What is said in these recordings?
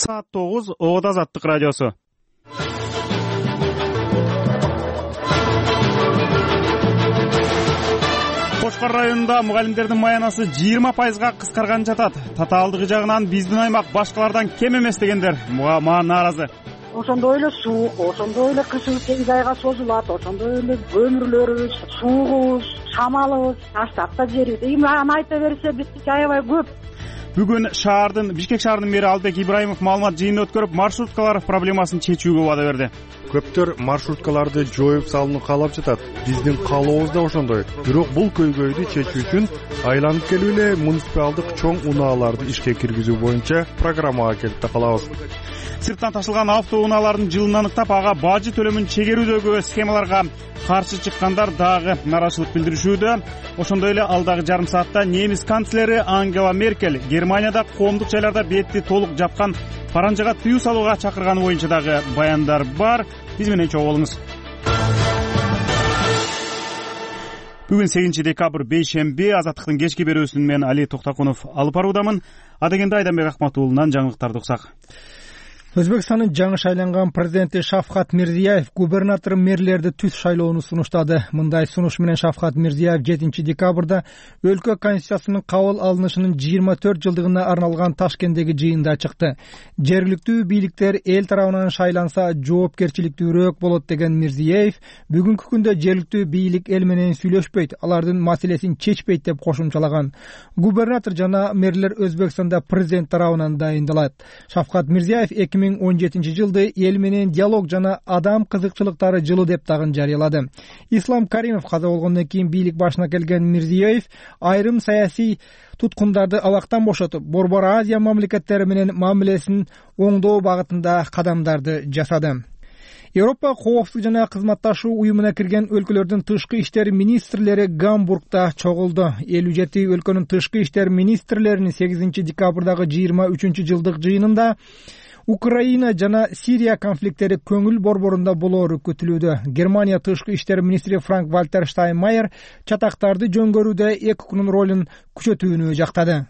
Saat 9 Oğuz Azаттык радиосу. Кошкар районунда мугалимдердин маянасы 20%га кыскарган жатат. Татаалдыгы жагынан биздин аймак башкалардан кем эмес дегендер мага нааразы. Ошондой эле суук, ошондой эле кышыбыз 8 айга созулат, ошондой эле көмүрлөрүбүз, суугубуз, шамалыбыз, таштакта жерибиз. Мага айта берсе биздики аябай көп. Бүгүн Бишкек шаарынын мэри Албек Ибраимов маалымат жыйынын өткөрүп, маршруткалар проблемасын чечүүгө убада берди. Көптөр маршруткаларды жоюп салууну каалап жатат. Биздин каалообуз да ошондой. Бирок бул көйгөйдү чечүү үчүн айланып келип эле муниципалдык чоң унааларды ишке киргизүү боюнча программага келип да калабыз. Сырттан ташылган автоунаалардын жылын аныктап, ага бажы төлөмүн чегерүүдөгү схемаларга каршы чыккандар дагы нараачылык билдиришүүдө. Ошондой эле алдагы жарым саатта немис канцлери Ангела Меркель Германияда коомдук жайларда бетти толук жапкан паранжага тыюу салууга чакырганы боюнча дагы баяндар бар. Биз менен чогуу болуңуз. Бүгүн 8 декабрь бейшемби, Азаттыктын кечки берүүсүн мен Али Токтакунов алып баруудамын. Адегенде Айданбек Акматуулунан жаңылыктарды уксак. Өзбекстандын жаңы шайланган президенти Шавкат Мирзиёев губернатор мэрлерди түз шайлоону сунуштады. Мындай сунуш менен Шавкат Мирзиёев 7 декабрда өлкө конституциясынын кабыл алынышынын 24 жылдыгына арналган Ташкенттеги жыйында чыкты. Жергиликтүү бийликтер эл тарабынан шайланса жоопкерчиликтүүрөөк болот деген Мирзиёев бүгүнкү күндө жергиликтүү бийлик эл менен сүйлөшпөйт, алардын маселесин чечпейт деп кошумчалаган. Губернатор жана мэрлер Өзбекстанда президент тарабынан дайындалат. Шавкат Мирзиёев 2017 жылды эл менен диалог жана адам кызыкчылыктары жылы деп дагы жарыялады. Ислам Каримов каза болгондон кийин бийлик башына келген Мирзиёев айрым саясий туткундарды абактан бошотуп, Борбор Азия мамлекеттери менен мамилесин оңдоо багытында кадамдарды жасады. Европа коопсуздук жана кызматташуу уюмуна кирген өлкөлөрдүн тышкы иштер министрлери Гамбургда чогулду. 57 өлкөнүн тышкы иштер министрлеринин 8 декабрдагы 23 жылдык жыйынында Украина жана Сирия конфликттери көңүл борборунда болоору күтүлүүдө. Германия тышкы иштер министри Франк Вальтер Штайнмайер чатактарды жөнгөрүүдө ЭКУнун ролун күчөтүүнү жактады.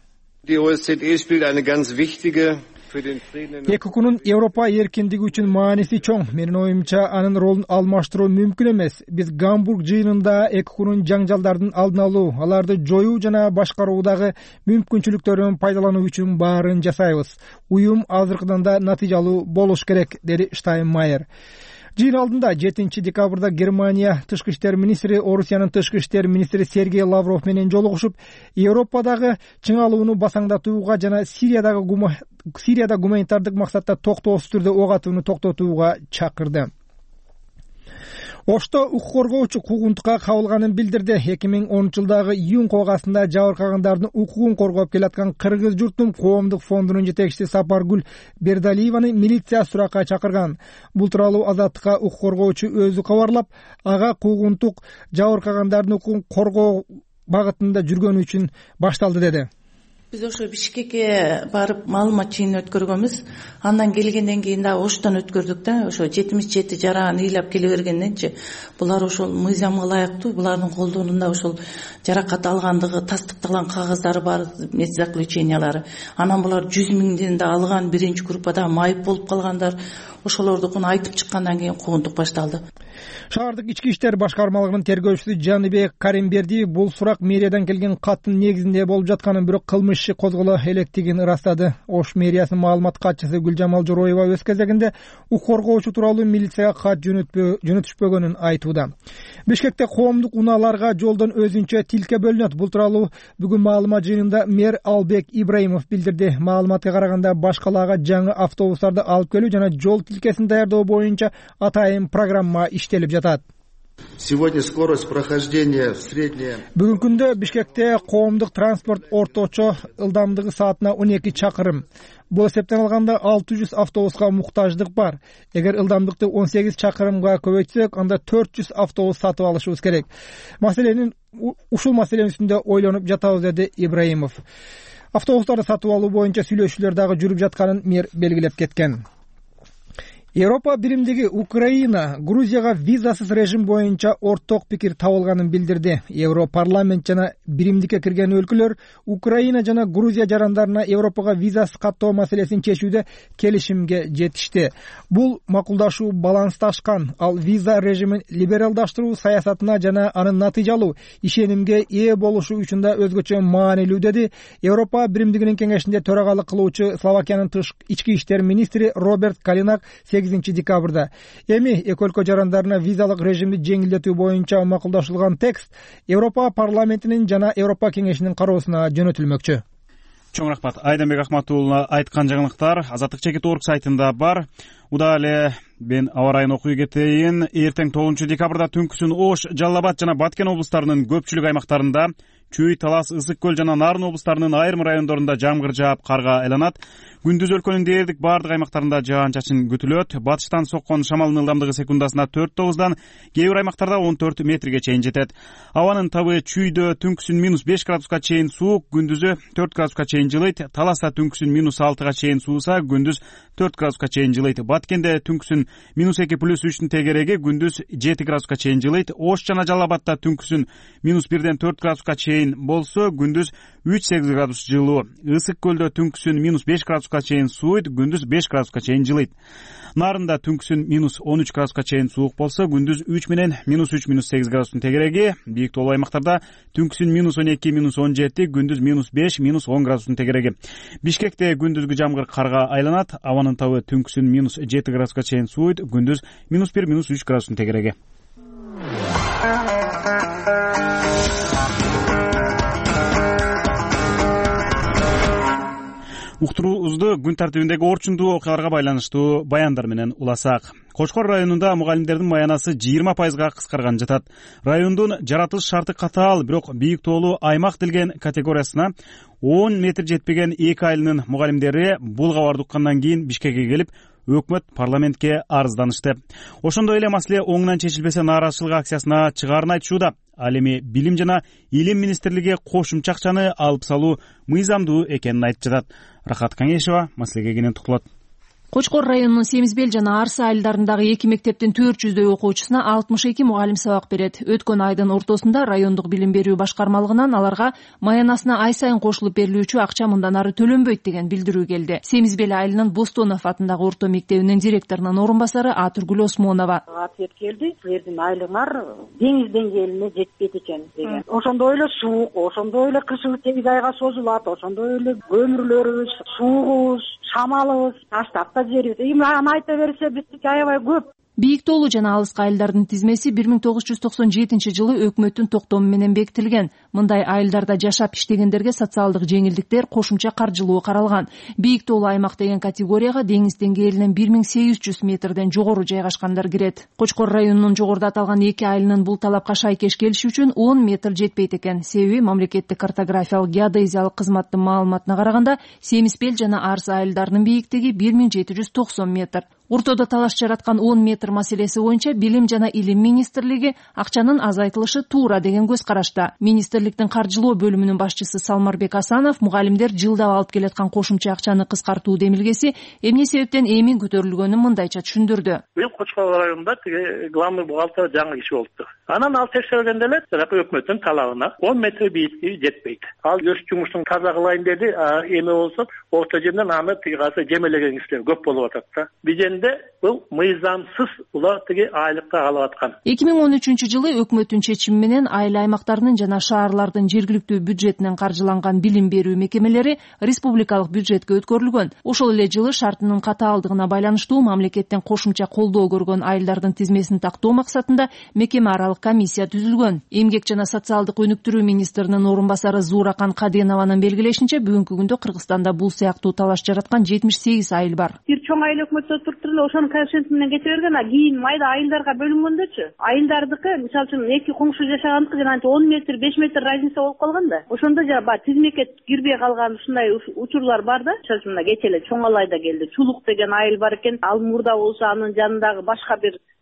ЭКУнун Европа эркиндиги үчүн мааниси чоң. Менин оюмча анын ролун алмаштыруу мүмкүн эмес. Биз Гамбург жыйынында ЭКУнун жаңжалдардын алдын алуу, аларды жоюу жана башкаруудагы мүмкүнчүлүктөрүн пайдалануу үчүн баарын жасайбыз. Уюм азыркыдан да натыйжалуу болуш керек, деди Штайнмайер. Жыйын алдында 7 декабрда Германия тышкы иштер министри Орусиянын тышкы иштер министри Сергей Лавров менен жолугушуп, Европадагы чыңалууну басаңдатууга жана Сирияда гуманитардык максатта токтоосуз түрдө ок атууну токтотууга чакырды. Ошто укук коргоочу куугунтукка кабылганын билдирди. 2010 жылдагы июнь когасында жабыркагандардын укугун коргоп келаткан Кыргыз журтум коомдук фондунун жетекчиси Сапаргүл Бердалиеваны милиция суракка чакырган. Бул тууралуу Азаттыкка укук коргоочу өзү кабарлап, ага куугунтук жабыркагандардын укугун коргоо багытында жүргөнү үчүн башталды деди. Биз ошо Бишкекке барып маалымат жыйынын өткөргөнбүз. Андан келгенден кийин да Оштон өткөрдүк да, ошо 77 жараан ыйлап келе бергенденчи булар ошол мыйзамга ылайыктуу, булардын колдонунда ошол жаракат алгандыгы тастыкталган кагаздары бар, заключениялары. Анан булар 100 миңден да алган, биринчи группада майып болуп калгандар. Ошолордукун айтып чыккандан кийин куугунтук башталды. Шаардык ички иштер башкармалыгынын тергөөчүсү Жаныбек Каримбердиев бул сурак мэриядан келген каттын негизинде болуп жатканын, бирок кылмыш иши козголо электигин ырастады. Ош мэриясынын маалымат катчысы Гүлжамал Жороева өз кезегинде укук коргоочу тууралуу милицияга кат жөнөтүшпөгөнүн айтууда. Бишкекте коомдук унааларга жолдон өзүнчө тилке бөлүнөт. Бул тууралуу бүгүн маалымат жыйынында мэр Албек Ибраимов билдирди. Маалыматка караганда башкалаага жаңы автобустарды алып келүү жана жол тилкесин даярдоо боюнча атайын программа иштелип жатат. Сегодня скорость прохождения средняя. Бүгүнкү күндө Бишкекте коомдук транспорт орточо ылдамдыгы саатына 12 чакырым. Бул эсептен алганда 600 автобуска муктаждык бар. Эгер ылдамдыкты 18 чакырымга көбөйтсөк, анда 400 автобус сатып алышыбыз керек. Ушул маселенин үстүндө ойлонуп жатабыз, деди Ибраимов. Автобустарды сатып алуу боюнча сүйлөшүүлөр дагы жүрүп жатканын мэр белгилеп кеткен. Европа биримдиги Украина Грузияга визасыз режим боюнча орток пикир табылганын билдирди. Европарламент жана биримдикке кирген өлкөлөр Украина жана Грузия жарандарына Европага визасыз каттоо маселесин чечүүдө келишимге жетишти. Бул макулдашуу балансташкан, ал виза режимин либералдаштыруу саясатына жана анын натыйжалуу ишенимге ээ болушу үчүн да өзгөчө маанилүү деди Европа биримдигинин кеңешинде төрагалык кылуучу Словакиянын ички иштер министри Роберт Калинак 8 декабрда. Эми эки өлкө жарандарына визалык режимди жеңилдетүү боюнча макулдашылган текст Европа парламентинин жана Европа кеңешинин кароосуна жөнөтүлмөкчү. Чоң рахмат. Айданбек Ахматуулуна айткан жаңылыктар Азаттык чекит орг сайтында бар. Уда эле мен аба райын окуй кетейин. Эртең 9 декабрда түнкүсүн Ош, Жалал Абад жана Баткен облустарынын көпчүлүк аймактарында, Чүй, Талас, Ысык көл жана Нарын облустарынын айрым райондорунда жамгыр жаап, карга айланат. Күндүз өлкөнүн дээрлик бардык аймактарында жаан-чачын күтүлөт. Батыштан соккон шамалдын ылдамдыгы секундасына 4-9дан, кээ бир аймактарда 14 метрге чейин жетет. Абанын табы Чүйдө түнкүсүн -5 градуска чейин суук, күндүзү 4 градуска чейин жылыйт. Таласта түнкүсүн -6 чейин сууса, күндүз 4 градуска чейин жылыйт. Баткенде түнкүсүн -2+3 тегереги, күндүз 7 градуска чейин жылыйт. Ош жана Жалал Абадта түнкүсүн -1ден 4 градуска чейин болсо, күндүз 3-8 градус жылуу. Ысык көлдө түнкүсүн -5 градуска чейин сууйт, күндүз 5 градуска чейин жылыйт. Нарында түнкүсүн -13 градуска чейин суук болсо, күндүз 3 менен -3-8 градустун тегереги. Бийик тоолуу аймактарда түнкүсүн -12-17, күндүз -5-10 градустун тегереги. Бишкекте күндүзгү жамгыр карга айланат. Абанын табы түнкүсүн -7 градуска чейин сууйт, күндүз -1-3 градустун тегереги. Уктуруубузду күн тартибиндеги орчундуу окуяларга байланыштуу баяндар менен уласак. Кочкор районунда мугалимдердин маянасы 20%га кыскарган жатат. Райондун жаратылыш шарты катаал, бирок бийик тоолуу аймак делген категориясына 10 метр жетпеген 2 айлынын мугалимдери бул кабарды уккандан кийин Бишкекке келип, өкмөт парламентке арызданышты. Ошондой эле маселе оңунан чечилбесе нааразычылык акциясына чыгаарын айтышууда. Ал эми Билим жана Илим министрлиги кошумча акчаны алып салуу мыйзамдуу экенин айтып жатат. Рахат Каңешева маселеге кенен токтолот. Кочкор районунун Семизбел жана Арсы айылдарындагы 2 мектептин 400дөй окуучусуна 62 мугалим сабак берет. Өткөн айдын ортосунда райондук билим берүү башкармалыгынан аларга маянасына ай сайын кошулуп берилүүчү акча мындан ары төлөнбөйт деген билдирүү келди. Семизбел айылынын Бостонов атындагы орто мектебинин директорунун орун басары Атургүл Осмонова. Ответ келди, силердин айлыгыңар деңиз деңгээлине жетпейт экен деген. Ошондой эле суук, ошондой эле кышы 8 айга созулат, ошондой эле көмүрлөрүбүз, суугубуз, шамалыбыз таштап жерибиз. Эми аны айта берсе биздики аябай көп. Бийик тоолуу жана алыскы айылдардын тизмеси 1997 жылы өкмөттүн токтому менен бекитилген. Мындай айылдарда жашап иштегендерге социалдык жеңилдиктер, кошумча каржылоо каралган. Бийик тоолуу аймак деген категорияга деңиз деңгээлинен 1800 метрден жогору жайгашкандар кирет. Кочкор районунун жогоруда аталган 2 айылынын бул талапка шайкеш келиши үчүн 10 метр жетпейт экен. Себеби мамлекеттик картографиялык геодезиялык кызматтын маалыматына караганда Семизбел жана Арсы айылдарынын бийиктиги 1790 метр. Ортодо талаш жараткан 10 метр маселеси боюнча Билим жана Илим министрлиги акчанын азайтылышы туура деген көз карашта. Министрликтин каржылоо бөлүмүнүн башчысы Салмарбек Асанов мугалимдер жылдап алып келаткан кошумча акчаны кыскартуу демилгеси эмне себептен эми көтөрүлгөнүн мындайча түшүндүрдү. Бул Кочкор районунда главный бухгалтер жаңы киши болуптур. Анан ал текшергенде эле өкмөттүн талабына 10 метр бийиктиги жетпейт. Ал өз жумушун таза кылайын деди, эми болсо орто жерден аны тыйгасы жемелеген кишилер көп болуп атат да. Бул мыйзамсыз улар тиги айлыкка алып аткан. 2013 жылы өкмөттүн чечими менен айыл аймактарынын жана шаарлардын жергиликтүү бюджетинен каржыланган билим берүү мекемелери республикалык бюджетке өткөрүлгөн. Ошол эле жылы шартынын катаалдыгына байланыштуу мамлекеттен кошумча колдоо көргөн айылдардын тизмесин тактоо максатында мекеме аралык комиссия түзүлгөн. Эмгек жана социалдык өнүктүрүү министринин орун басары Зууракан Каденованын белгилешинче бүгүнкү күндө Кыргызстанда бул сыяктуу талаш жараткан 78 айыл бар. Бир чоң айыл өкмөттө туруп ошонун коэффициенти менен кете берген, кийин майда айылдарга бөлүнгөндөрчү. Айылдардыкы, мисалы үчүн, эки коңшу жашагандыкы жана 10 метр, 5 метр разница болуп калган да. Ошондо жана тизмекке кирбей калган ушундай учурлар бар да. Мисалы үчүн кече эле Чоң Алайда келди. Чулук деген айыл бар экен. Ал мурда болсо анын жанындагы башка бир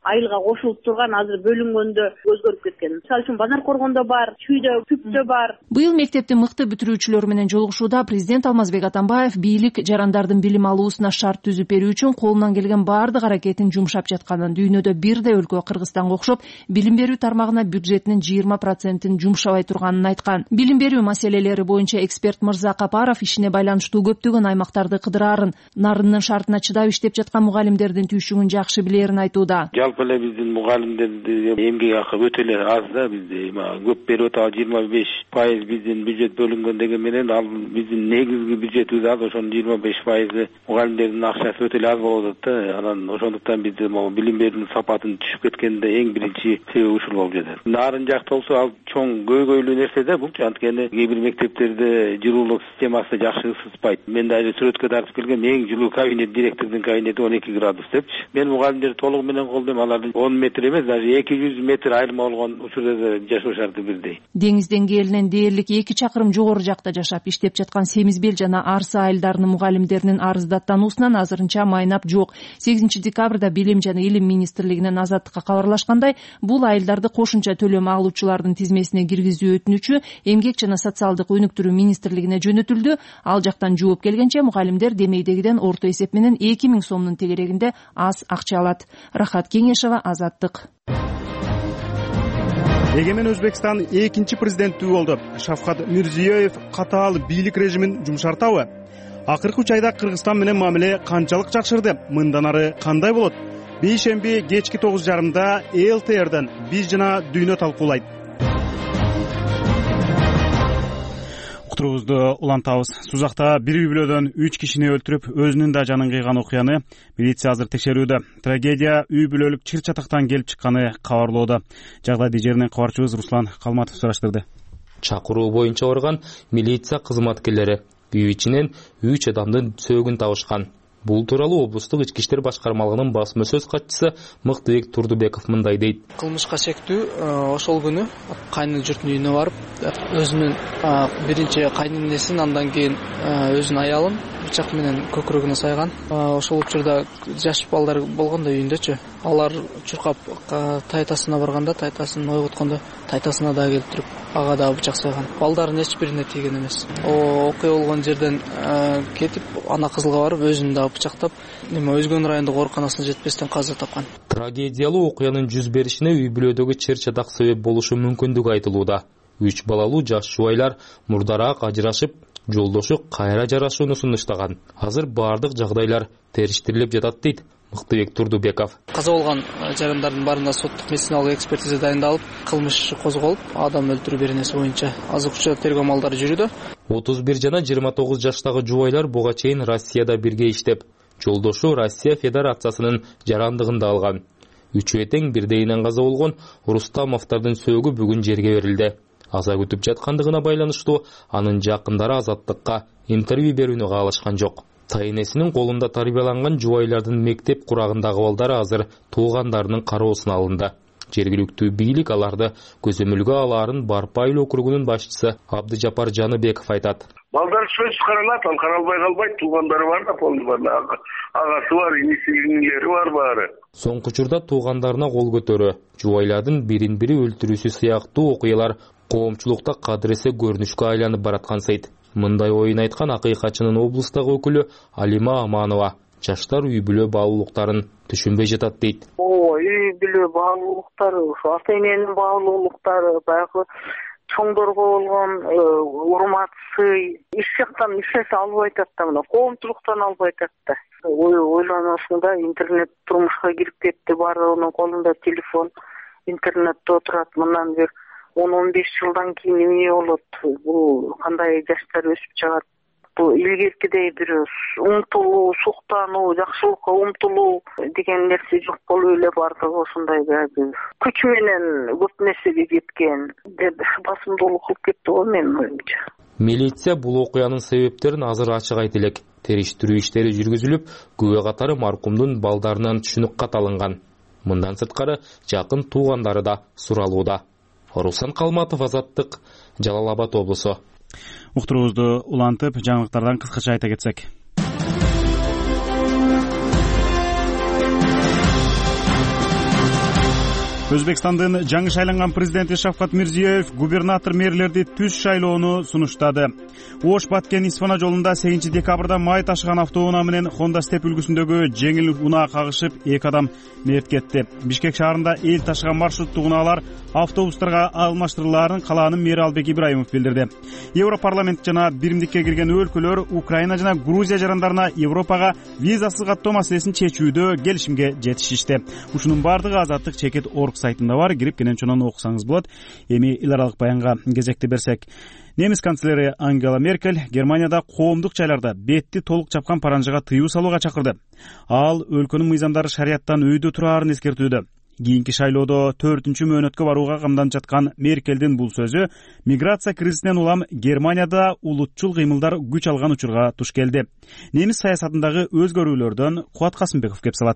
айылга кошулуп турган азыр бөлүнгөндө өзгөрүп кеткен. Мисалы үчүн Базар Коргондо бар, Чүйдө, Күптө бар. Быйыл мектепти мыкты бүтүрүүчүлөр менен жолугушууда президент Алмазбек Атамбаев бийлик жарандардын билим алуусуна шарт түзүп берүү үчүн колунан келген баардык аракетин жумшап жатканын, дүйнөдө бирдей өлкө Кыргызстанга окшоп билим берүү тармагына бюджетинин 20% жумшабай турганын айткан. Билим берүү маселелери боюнча эксперт Мырза Капаров ишине байланыштуу көптөгөн аймактарды кыдыраарын, нарынын шартына чыдап иштеп жаткан мугалимдердин түйшүгүн жакшы билерин айтууда. Жалпы эле биздин мугалимдердин эмгек акы өтө эле аз да, бизде көп берип атабы 25% биздин бюджет бөлүнгөн деген менен ал биздин негизги бюджетибиз аз, ошонун 25% мугалимдердин акчасы өтө эле аз болуп атат да. Анан ошондуктан бизде билим берүүнүн сапатын түшүп кеткенде эң биринчи себеп ушул болуп жатат. Нарын жакта болсо ал чоң көйгөйлүү нерсе да бул, анткени кээ бир мектептерде жылуулук системасы жакшы ысытпайт. Мен дагы сүрөткө тартып келгем, эң жылуу кабинет, директордун кабинети 12 градус депчи. Мен мугалимдерди толугу менен колдойм, алардын 10 метр эмес, даже 200 метр айырма болгон учурда да жашоо шарты бирдей. Деңиз деңгээлинен дээрлик 2 чакырым жогору жакта жашап иштеп жаткан Семизбел жана Арсы айылдарынын мугалимдеринин арыздаттануусунан азырынча майнап жок. 8 декабрда Билим жана Илим министрлигинен Азаттыкка кабарлашкандай, бул айылдарды кошумча төлөм алуучулардын тизмесине киргизүү өтүнүчү Эмгек жана социалдык өнүктүрүү министрлигине жөнөтүлдү. Ал жактан жооп келгенче мугалимдер демейдегиден орто эсеп менен 2000 сомдун тегерегинде аз акча алат. Рахат Кеңешова, Азаттык. Эгемен Өзбекстан экинчи президенти болду. Шавкат Мирзиёев катаал бийлик режимин жумшартабы? Акыркы 3 айда Кыргызстан менен мамиле канчалык жакшырды? Мындан ары кандай болот? Бейшемби кечки 9:30 ЛТРден биз жана дүйнө талкуулайт. Уктуруубузду улантабыз. Сузакта бир үй бүлөдөн 3 кишини өлтүрүп, өзүнүн да жанын кыйган окуяны милиция азыр текшерүүдө. Трагедия үй бүлөлүк чыр-чатактан келип чыкканы кабарлоодо. Жагдайды жеринен кабарчыбыз Руслан Калматов сураштырды. Чакыруу боюнча барган милиция кызматкерлери үй ичинен 3 адамдын сөөгүн табышкан. Бул тууралуу облустук ички иштер башкармалыгынын басма сөз катчысы Мыктыбек Турдубеков мындай дейт. Кылмышка шектүү ошол күнү кайнын журтунун үйүнө барып, өзүнүн биринчи кайненесин, андан кийин өзүнүн аялын бычак менен көкүрөгүнө сайган. Ошол учурда жаш балдар болгондо үйүндөчү. Алар чуркап тайтасына барганда, тайтасын ойготкондо тайтасына да келип туруп, ага да бычак сайган. Балдардын эч бирине тийген эмес. Окуя болгон жерден кетип, ана кызылга барып, өзүн да бычактап, Өзгөн райондук ооруканасына жетпестен каза тапкан. Трагедиялуу окуянын жүз беришине үй бүлөдөгү чыр-чатак себеп болушу мүмкүндүгү айтылууда. 3 балалуу жаш жубайлар мурдараак ажырашып, жолдошу кайра жарашууну сунуштаган. Азыр баардык жагдайлар териштирилип жатат дейт Мыктыбек Турдубеков. Каза болгон жарандардын баарына соттук медициналык экспертиза дайындалып, кылмыш козголуп, адам өлтүрүү беренеси боюнча азыркы учурда тергөө амалдары жүрүүдө. 31 жана 29 жаштагы жубайлар буга чейин Россияда бирге иштеп, жолдошу Россия Федерациясынын жарандыгында алган. Үчөө тең бирдейинен каза болгон Рустамовдордун сөөгү бүгүн жерге берилди. Аза күтүп жаткандыгына байланыштуу анын жакындары Азаттыкка интервью берүүнү каалашкан жок. Тайнесинин колунда тарбияланган жубайлардын мектеп курагындагы балдары азыр туугандарынын кароосуна алынды. Жергиликтүү бийлик аларды көзөмөлгө алаарын Барпайыл округунун башчысы Абдыжапар Жаныбеков айтат. Балдар сөз каралат, ал каралбай калбайт, туугандары бар да, полный бар, агасы бар, инисилери бар баары. Соңку учурда туугандарына кол көтөрүү, жубайлардын бирин-бири өлтүрүүсү сыяктуу окуялар коомчулукта кадыресе көрүнүшкө айланып бараткан сайт. Мындай оюн айткан акыйкатчынын облустагы өкүлү Алима Аманова жаштар үй бүлө баалуулуктарын түшүнбөй жатат дейт. Үй бүлө баалуулуктары, ата эненин баалуулуктары, баягы чоңдорго болгон урмат, сый, иш жактан эчесе албай атат да, мына коомчулуктан албай атат да. Ойлоносуңда интернет турмушка кирип кетти, баардыгынын колунда телефон, интернетте отурат, мындан бери 10-15 жылдан кийин эмне болот? Бул кандай жаштар өсүп чыгат? Бул илгеркидей бир умтулуу, суктануу, жакшылыкка умтулуу деген нерсе жок болуп эле бардыгы ошондой күч менен көп нерсеге жеткен деп басымдуулук кылып кетти го менин оюмча. Милиция бул окуянын себептерин азыр ачык айта элек. Териштирүү иштери жүргүзүлүп, күбө катары маркумдун балдарынан түшүнүк кат алынган. Мындан сырткары жакын туугандары да суралууда. Руслан Калматов, Азаттык, Жалал Абад облусу. Уктуруубузду улантып, жаңылыктардан кыскача айта кетсек. Өзбекстандын жаңы шайланган президенти Шавкат Мирзиёев губернатор мэрлерди түз шайлоону сунуштады. Ош Баткен Исфана жолунда 8 декабрда май ташыган автоунаа менен Honda Step үлгүсүндөгү жеңил унаа кагышып 2 адам мерт кетти. Бишкек шаарында эл ташыган маршруттук унаалар автобустарга алмаштырылаарын калаанын мэри Албек Ибраимов билдирди. Европарламент жана биримдикке кирген өлкөлөр Украина жана Грузия жарандарына Европага визасыз каттоо маселесин чечүүдө келишимге жетишишти. Ушунун бардыгы Азаттык чекит орг сайтында бар, кирип кенен окусаңыз болот. Эми эл аралык баянга кезекти берсек, немис канцлери Ангела Меркель Германияда коомдук жайларда бетти толук чапкан паранжыга тыюу салууга чакырды. Ал өлкөнүн мыйзамдары шарияттан өйдө тураарын эскертүүдө. Кийинки шайлоодо 4-чү мөөнөткө барууга камданып жаткан Меркелдин бул сөзү миграция кризисинен улам Германияда улутчул кыймылдар күч алган учурга туш келди. Немис саясатындагы өзгөрүүлөрдөн Кубат Касымбеков кеп салат.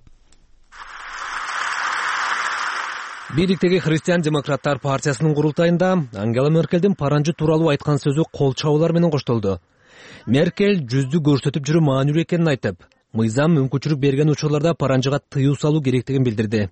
Бийликтеги Христиан-демократтар партиясынын курултайында Ангела Меркелдин паранжы тууралуу айткан сөзү кол чабуулар менен коштолду. Меркель жүздү көрсөтүп жүрүү маанилүү экенин айтып, мыйзам мүмкүнчүлүк берген учурларда паранжыга тыюу салуу керектигин билдирди.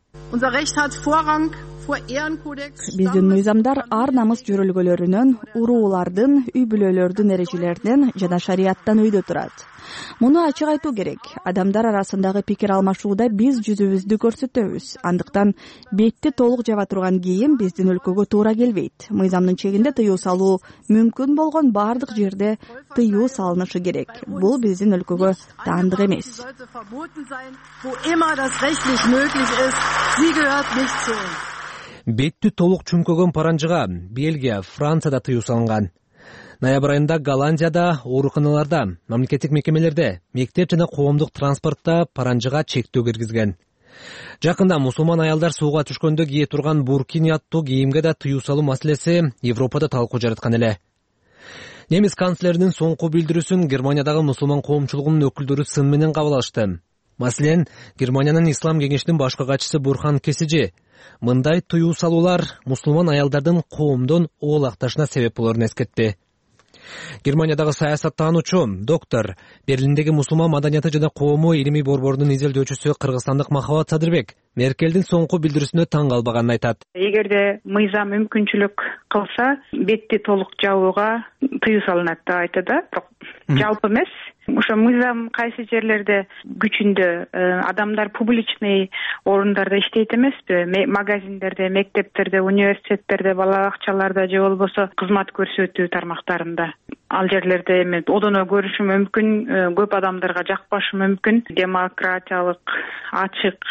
Биздин мыйзамдар ар намыс жөрөлгөлөрүнөн, уруулардын, үй бүлөлөрдүн эрежелеринен жана шарияттан өйдө турат. Муну ачык айтуу керек. Адамдар арасындагы пикир алмашууда биз жүзүбүздү көрсөтөбүз. Андыктан бетти толук жаба турган кийим биздин өлкөгө туура келбейт. Мыйзамдын чегинде тыюу салуу мүмкүн болгон бардык жерде тыюу салынышы керек. Бул биздин өлкөгө таандык эмес. Бетти толук чүнкөгөн паранжыга Бельгия, Францияда тыюу салынган. Ноябрь айында Голландияда ооруканаларда, мамлекеттик мекемелерде, мектеп жана коомдук транспортто паранжыга чектөө киргизген. Жакында мусулман аялдар сууга түшкөндө кие турган буркини аттуу кийимге да тыюу салуу маселеси Европада талкуу жараткан эле. Немис канцлеринин соңку билдирүүсүн Германиядагы мусулман коомчулугунун өкүлдөрү сын менен кабыл алышты. Маселен, Германиянын ислам кеңешинин башкы катчысы Бурхан Кесижи мындай тыюу салуулар мусулман аялдардын коомдон оолакташына себеп болорун эскертти. Германиядагы саясаттануучу доктор, Берлиндеги мусулман маданияты жана коому илимий борборунун изилдөөчүсү кыргызстандык Махабат Садырбек Меркелдин соңку билдирүүсүнө таң калбаганын айтат. Эгерде мыйзам мүмкүнчүлүк кылса, бетти толук жабууга тыюу салынат деп айтты да. Жалпы эмес. Ошо мыйзам кайсы жерлерде күчүндө адамдар публичный орундарда иштейт эмеспи? Магазиндерде, мектептерде, университеттерде, бала бакчаларда же болбосо кызмат көрсөтүү тармактарында. Ал жерлерде эми одоно көрүшү мүмкүн, көп адамдарга жакпашы мүмкүн. Демократиялык, ачык,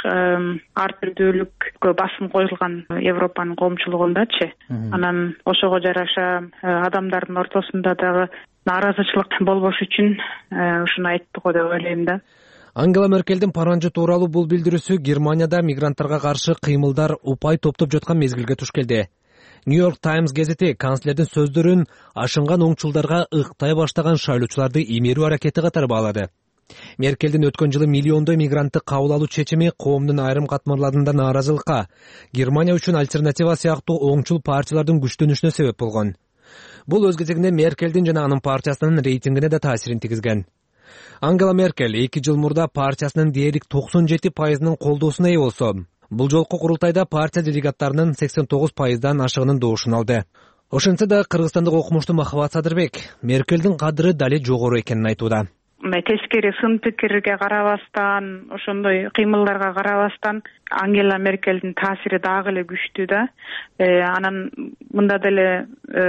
ар түрдүүлүккө басым коюлган Европанын коомчулугундачы. Анан ошого жараша адамдардын ортосунда дагы нааразычылык болбош үчүн ушуну айтты го деп ойлойм да. Ангела Меркелдин паранжы тууралуу бул билдирүүсү Германияда мигранттарга каршы кыймылдар упай топтоп жаткан мезгилге туш келди. Нью-Йорк Таймс гезити канцлердин сөздөрүн ашынган оңчулдарга ыктай баштаган шайлоочуларды имерүү аракети катары баалады. Меркелдин өткөн жылы миллиондой мигрантты кабыл алуу чечими коомдун айрым катмарларында нааразылыкка, Германия үчүн альтернатива сыяктуу оңчул партиялардын күчтөнүшүнө себеп болгон. Бул өз кезегинде Меркелдин жана анын партиясынын рейтингине да таасирин тийгизген. Ангела Меркель 2 жыл мурда партиясынын дээрлик 97%нын колдоосуна ээ болсо, бул жолку курултайда партия делегаттарынын 89%дан ашыгынын доошун алды. Ошентсе да кыргызстандык окумуштуу Махабат Садырбек Меркелдин кадыры дале жогору экенин айтууда. Тескери сын пикирге карабастан, ошондой кыймылдарга карабастан Ангела Меркелдин таасири дагы эле күчтүү да. Анан мында деле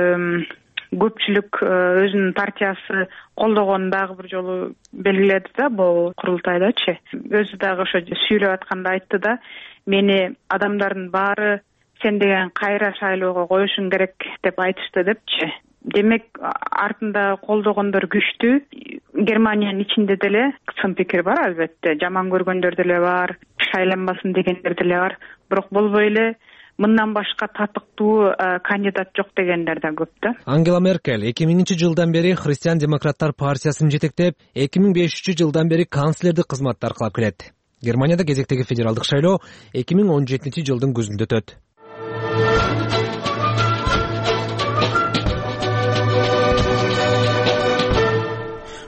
көпчүлүк өзүнүн партиясы колдогонун дагы бир жолу белгиледи да бул курултайдачы. Өзү дагы ошо сүйлөп атканда айтты да, мени адамдардын баары сен деген кайра шайлоого коюшуң керек деп айтышты депчи. Демек артында колдогондор күчтүү. Германиянын ичинде деле сын пикир бар албетте. Жаман көргөндөр деле бар, шайланбасын дегендер деле бар. Бирок болбой эле мындан башка татыктуу кандидат жок дегендер да көп да. Ангела Меркель 2000-жылдан бери Христиан-демократтар партиясын жетектеп, 2005-жылдан бери канцлерди кызматта аркалап келет. Германияда кезектеги федералдык шайлоо 2017-жылдын күзүндө өтөт.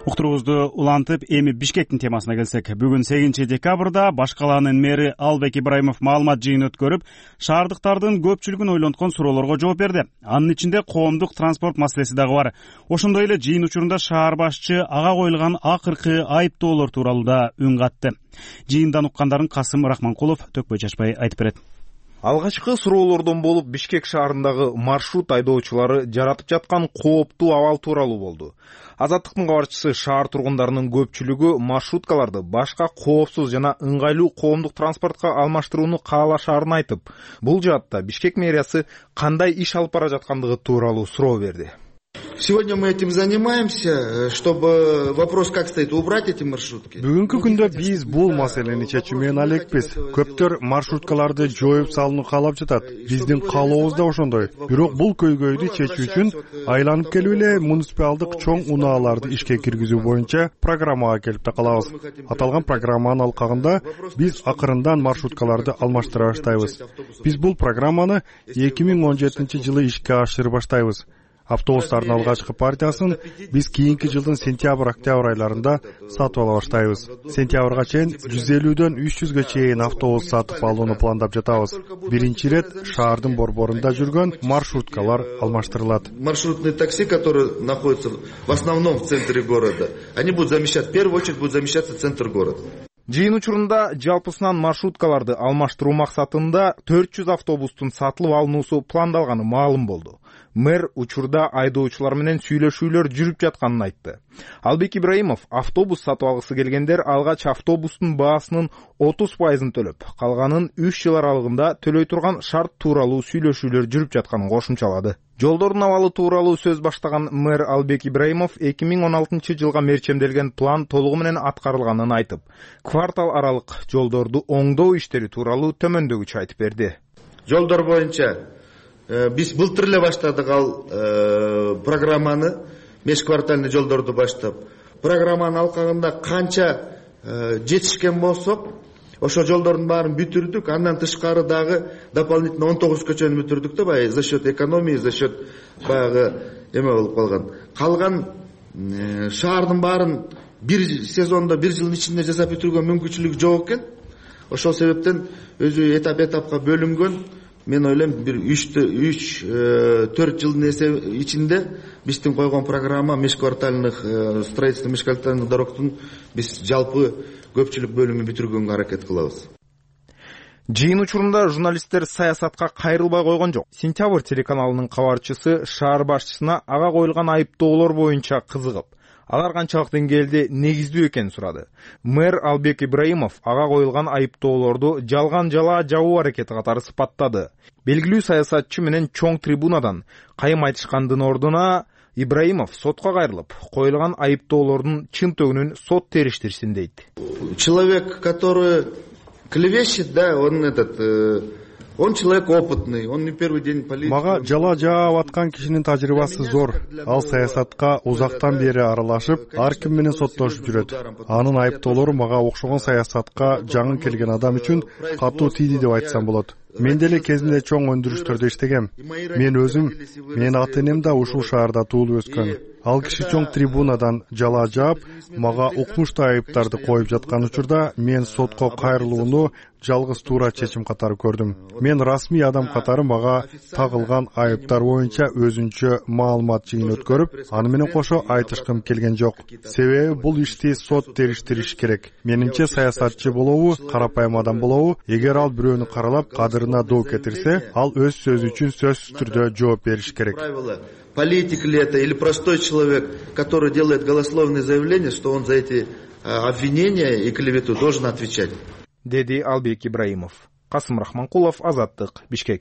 Уктуруубузду улантып, эми Бишкектин темасына келсек, бүгүн 8 декабрда баш калаанын мэри Албек Ибраимов маалымат жыйын өткөрүп, шаардыктардын көпчүлүгүн ойлонткон суроолорго жооп берди. Анын ичинде коомдук транспорт маселеси дагы бар. Ошондой эле жыйын учурунда шаар башчы ага коюлган акыркы айыптоолор тууралуу да үн катты. Жыйындан уккандарын Касым Рахманкулов төкпөй чачпай айтып берет. Алгачкы суроолордон болуп Бишкек шаарындагы маршрут айдоочулары жаратып жаткан кооптуу абал тууралуу болду. Азаттыктын кабарчысы шаар тургундарынын көпчүлүгү маршруткаларды башка коопсуз жана ыңгайлуу коомдук транспортко алмаштырууну каалашаарын айтып, бул жаатта Бишкек мэриясы кандай иш алып бара жаткандыгы тууралуу суроо берди. Сегодня мы этим занимаемся, чтобы вопрос как стоит, убрать эти маршрутки. Бүгүнкү күндө биз бул маселени чечүү менен алекпиз. Көптөр маршруткаларды жоюп салууну каалап жатат. Биздин каалообуз да ошондой. Бирок бул көйгөйдү чечүү үчүн айланып келип эле муниципалдык чоң унааларды ишке киргизүү боюнча программага келип да калабыз. Аталган программанын алкагында биз акырындан маршруткаларды алмаштыра баштайбыз. Биз бул программаны 2017 жылы ишке ашырып баштайбыз. Автобустардын алгачкы партиясын биз кийинки жылдын сентябрь-октябрь айларында сатып ала баштайбыз. Сентябрга чейин 150дөн 300га чейин автобус сатып алууну пландап жатабыз. Биринчи ирет шаардын борборунда жүргөн маршруткалар алмаштырылат. Маршрутные такси, которые находятся в основном в центре города, они будут замещать, в первую очередь будут замещаться центр города. Жыйын учурунда жалпысынан маршруткаларды алмаштыруу максатында 400 автобустун сатылып алынуусу пландалганы маалым болду. Мэр учурда айдоочулар менен сүйлөшүүлөр жүрүп жатканын айтты. Албек Ибраимов автобус сатып алгысы келгендер алгач автобустун баасынын 30% төлөп, калганын 3 жыл аралыгында төлөй турган шарт тууралуу сүйлөшүүлөр жүрүп жатканын кошумчалады. Жолдордун абалы тууралуу сөз баштаган мэр Албек Ибраимов 2016 жылга мерчемделген план толугу менен аткарылганын айтып, квартал аралык жолдорду оңдоо иштери тууралуу төмөндөгүчө айтып берди. Жолдор боюнча биз былтыр эле баштадык ал программаны, межквартальный жолдорду баштап. Программанын алкагында канча жетишкен болсок, ошо жолдордун баарын бүтүрдүк. Андан тышкары дагы дополнительно 19 көчөнү бүтүрдүк да, баягы за счет экономии, за счет баягы эме болуп калган. Калган шаардын баарын бир сезондо, бир жылдын ичинде жасап бүтүргөн мүмкүнчүлүк жок экен. Ошол себептен өзү этап-этапка бөлүнгөн. Мен ойлойм, бир 3-4 жылдын ичинде биздин койгон программа межквартальных строительство межквартальных дорогтун биз жалпы көпчүлүк бөлүмү бүтүргөнгө аракет кылабыз. Жыйын учурунда журналисттер саясатка кайрылбай койгон жок. Сентябрь телеканалынын кабарчысы шаар башчысына ага коюлган айыптоолор боюнча кызыгып, алар канчалык деңгээлде негиздүү экенин сурады. Мэр Албек Ибраимов ага коюлган айыптоолорду жалган жала жабуу аракети катары сыпаттады. Белгилүү саясатчы менен чоң трибунадан кайым айтышкандын ордуна Ибраимов сотко кайрылып, коюлган айыптоолордун чын төгүнүн сот териштирсин дейт. Человек, который клевещет, да, он человек опытный, он не первый день политики. Мага жала жаап аткан кишинин тажрыйбасы зор. Ал саясатка узактан бери аралашып, ар ким менен соттошуп жүрөт. Анын айыптоолору мага окшогон саясатка жаңы келген адам үчүн катуу тийди деп айтсам болот. Мен деле кезинде чоң өндүрүштөрдө иштегем. Мен өзүм, менин ата-энем да ушул шаарда туулуп өскөн. Ал киши чоң трибунадан жала жаап, мага укмуштуу айыптарды коюп жаткан учурда мен сотко кайрылууну жалгыз туура чечим катары көрдүм. Мен расмий адам катары мага тагылган айыптар боюнча өзүнчө маалымат жыйын өткөрүп, аны менен кошо айтышкым келген жок. Себеби бул ишти сот териштириш керек. Менимче саясатчы болобу, карапайым адам болобу, эгер ал бирөөнү каралап кадырына доо кетирсе, ал өз сөзү үчүн сөзсүз түрдө жооп бериш керек. Политик ли это или простой человек, который делает голословные заявления, что он за эти обвинения и клевету должен отвечать. Деди Албек Ибраимов. Касым Рахманкулов, Азаттык, Бишкек.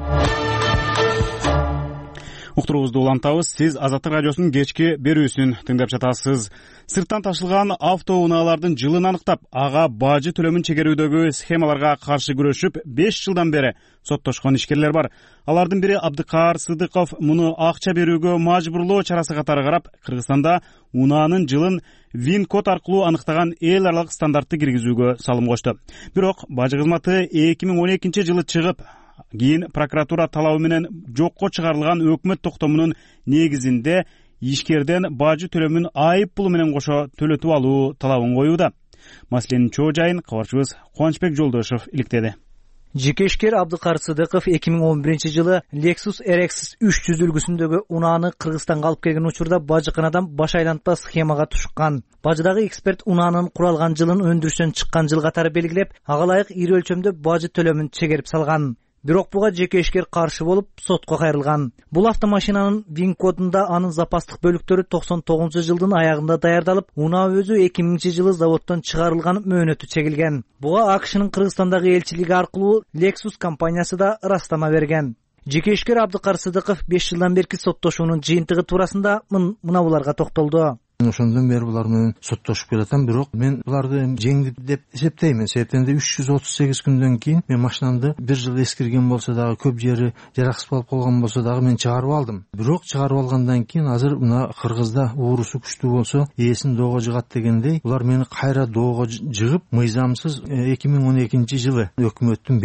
Уктуруубузду улантабыз. Сиз Азаттык радиосунун кечки берүүсүн тыңдап жатасыз. Сырттан ташылган автоунаалардын жылын аныктап, ага бажы төлөмүн чегерүүдөгү схемаларга каршы күрөшүп 5 жылдан бери соттошкон ишкерлер бар. Алардын бири Абдыкаар Сыдыков муну акча берүүгө мажбурлоо чарасы катары карап, Кыргызстанда унаанын жылын ВИН-код аркылуу аныктаган эл аралык стандартты киргизүүгө салым кошту. Бирок бажы кызматы 2012 жылы чыгып, кийин прокуратура талабы менен жокко чыгарылган өкмөт токтомунун негизинде ишкерден бажы төлөмүн айып пулу менен кошо төлөтүп алуу талабын коюуда. Маселенин чоо жайын кабарчыбыз Кубанычбек Жолдошов иликтеди. Жеке ишкер Абдыкар Сыдыков 2011-жылы Lexus RX 300 үлгүсүндөгү унааны Кыргызстанга алып келген учурда бажыканадан баш айлантпа схемага тушкан. Бажыдагы эксперт унаанын куралган жылын өндүрүштөн чыккан жыл катары белгилеп, ага ылайык ири өлчөмдө бажы төлөмүн чегерип салган. Бирок буга жеке ишкер каршы болуп, сотко кайрылган. Бул автомашинанын ВИН кодунда анын запастык бөлүктөрү 99-жылдын аягында даярдалып, унаа өзү 2000-жылы заводдон чыгарылган мөөнөтү чегилген. Буга АКШнын Кыргызстандагы элчилиги аркылуу Lexus компаниясы да ырастама берген. Жеке ишкер Абдыкар Сыдыков 5 жылдан берки соттошуунун жыйынтыгы туурасында мына буларга токтолду. Ошондон бери булар менен соттошуп келатам, бирок мен буларды жеңди деп эсептеймин. Себептен 338 күндөн кийин мен машинамды 1 жыл эскирген болсо дагы, көп жери жараксыз болуп калган болсо дагы мен чыгарып алдым. Бирок чыгарып алгандан кийин азыр мына Кыргызда уурусу күчтүү болсо ээсин доого жыгат дегендей, булар мени кайра доого жыгып, мыйзамсыз 2012-жылы өкмөттүн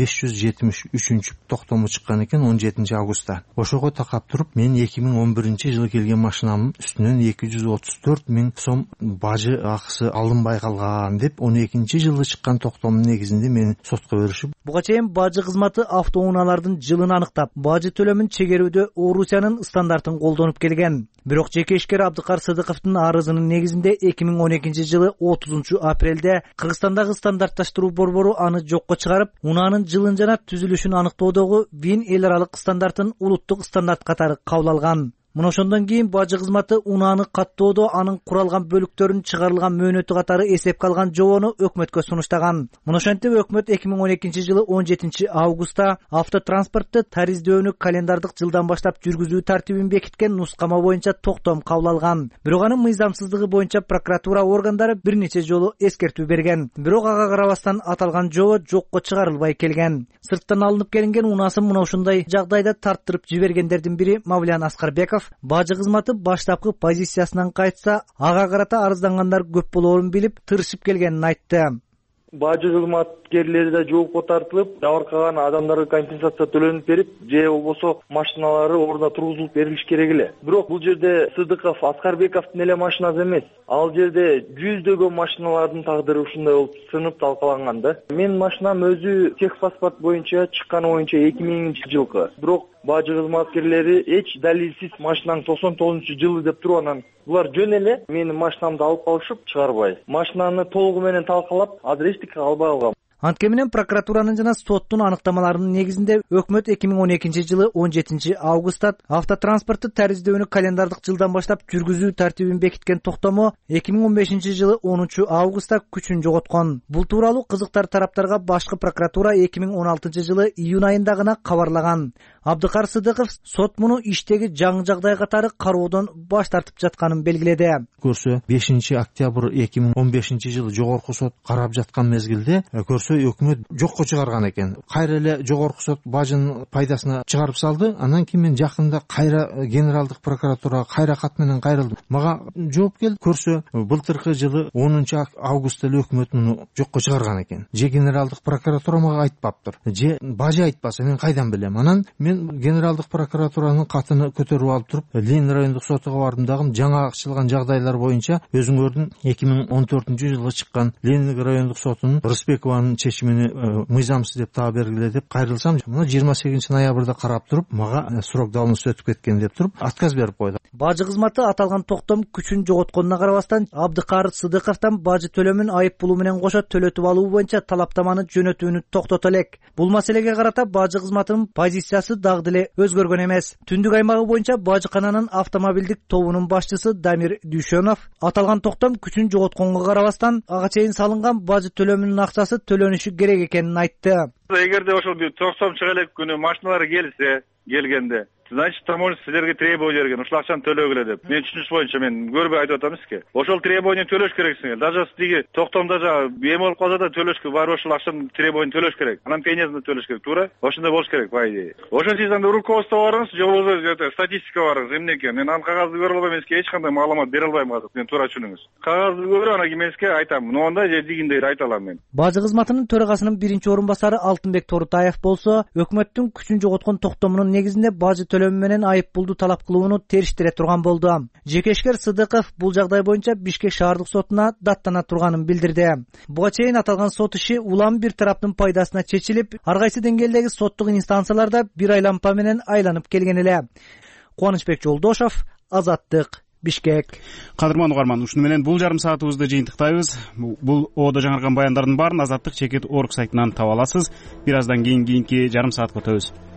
573-ч токтому чыккан экен 17 августта. Ошого такап туруп, мен 2011-жылы келген машинамдын үстүнөн 234 000 сом бажы акысы алынбай калган деп 12-жылы чыккан токтомдун негизинде мени сотко беришип. Буга чейин бажы кызматы автоунаалардын жылын аныктап, бажы төлөмүн чегерүүдө Орусиянын стандартын колдонуп келген. Бирок жеке ишкер Абдыкар Сыдыковдун арызынын негизинде 2012-жылы 30 апрелде Кыргызстандагы стандартташтыруу борбору аны жокко чыгарып, унаанын жылын жана түзүлүшүн аныктоодогу ВИН эл аралык стандартын улуттук стандарт катары кабыл алган. Мына ошондон кийин бажы кызматы унааны каттоодо анын куралган бөлүктөрүнүн чыгарылган мөөнөтү катары эсепке алган жобону өкмөткө сунуштаган. Мына ошентип өкмөт 2012-жылы 17 августта автотранспортты тариздөөнү календардык жылдан баштап жүргүзүү тартибин бекиткен нускама боюнча токтом кабыл алган. Бирок анын мыйзамсыздыгы боюнча прокуратура органдары бир нече жолу эскертүү берген. Бирок ага карабастан аталган жобо жокко чыгарылбай келген. Сырттан алынып келинген унаасын мына ушундай жагдайда тарттырып жибергендердин бири Мавлян Аскарбеков бажы кызматы баштапкы позициясынан кайтса, ага карата арыздангандар көп болоорун билип, тырышып келгенин айтты. Бажы кызматкерлери да жоопко тартылып, жабыркаган адамдарга компенсация төлөнүп берип, же болбосо машиналары ордуна тургузулуп берилиш керек эле. Бирок бул жерде Сыдыков, Аскарбековдун эле машинасы эмес. Ал жерде жүздөгөн машиналардын тагдыры ушундай болуп сынып талкаланган да. Менин машинам өзү техпаспорт боюнча чыкканы боюнча 2000-жылкы. Бирок бажы кызматкерлери эч далилсиз машинанын 99-жылы деп туруп, анан булар жөн эле менин машинамды алып калышып чыгарбай, машинаны толугу менен талкалап, азыр эчтеке албай калгам. Антке менен прокуратуранын жана соттун аныктамаларынын негизинде өкмөт 2012-жылы 17 августта автотранспортты тариздөөнү календардык жылдан баштап жүргүзүү тартибин бекиткен токтому 2015-жылы 10 августта күчүн жоготкон. Бул тууралуу кызыктар тараптарга башкы прокуратура 2016-жылы июнь айында гана кабарлаган. Абдыкар Сыдыков сот муну иштеги жаңы жагдай катары кароодон баш тартып жатканын белгиледи. Көрсө 5 октябрь 2015-жылы жогорку сот карап жаткан мезгилде көрсө өкмөт жокко чыгарган экен. Кайра эле жогорку сот бажынын пайдасына чыгарып салды. Андан кийин мен жакында кайра генералдык прокуратурага кайра кат менен кайрылдым. Мага жооп келди. Көрсө былтыркы жылы 10 августта эле өкмөт муну жокко чыгарган экен. Же генералдык прокуратура мага айтпаптыр, же бажы айтпаса мен кайдан билем. Анан мен генералдык прокуратуранын катыны көтөрүп алып туруп, Ленин райондук сотуга бардым дагы жаңа ачылган жагдайлар боюнча өзүңөрдүн 2014-жылы чыккан Ленин райондук сотунун Рысбекованын чечимини мыйзамсыз деп таап бергиле деп кайрылсам, мына 28 ноябрда карап туруп, мага срок давности өтүп кеткен деп туруп отказ берип койду. Бажы кызматы аталган токтом күчүн жоготконуна карабастан Абдыкар Сыдыковдон бажы төлөмүн айып пулу менен кошо төлөтүп алуу боюнча талаптаманы жөнөтүүнү токтото элек. Бул маселеге карата бажы кызматынын позициясы дагы деле өзгөргөн эмес. Түндүк аймагы боюнча бажыкананын автомобилдик тобунун башчысы Дамир Дүйшөнов аталган токтом күчүн жоготконго карабастан ага чейин салынган бажы төлөмүнүн акчасы төлөнүшү керек экенин айтты. Эгерде ошол токтом чыга элек күнү машиналар келгенде, значит, таможня силерге требование берген, ушул акчаны төлөгүлө деп. Мен түшүнүш боюнча мен көрбөй айтып атам сизге. Ошол требование төлөш керексиңер. Даже тиги токтомдо эме болуп калса да төлөшкө бар, ошол акчаны требование төлөш керек. Анан пениясын төлөш керек, туура? Ошондой болуш керек, по идее. Ошон сиз анда руководство барыңыз, же болбосо статистика барыңыз, эмнеке? Мен анын кагазды көрө албайм, эмеске эч кандай маалымат бере албайм азыр. Мен туура түшүнүңүз. Кагазды көрүп, анан эмеске айтам. Мындай же дегиндей айта алам мен. Бажы кызматынын төрагасынын биринчи орун басары Алтынбек Торутаев болсо өкмөттүн күчүн жоготкон токтомунун негизинде бажы төлөмү менен айып пулду талап кылууну териштире турган болду. Жекешкер Сыдыков бул жагдай боюнча Бишкек шаардык сотуна даттана турганын билдирди. Буга чейин аталган сот иши улам бир тараптын пайдасына чечилип, ар кайсы деңгээлдеги соттук инстанцияларда бир айлампа менен айланып келген эле. Кубанычбек Жолдошов, Азаттык, Бишкек. Кадырман угарман, ушуну менен бул жарым саатыбызды жыйынтыктайбыз. Бул оодо жаңырган баяндардын баарын Азаттык чекит орг сайтынан таба аласыз. Бир аздан кийин кийинки жарым саатка өтөбүз.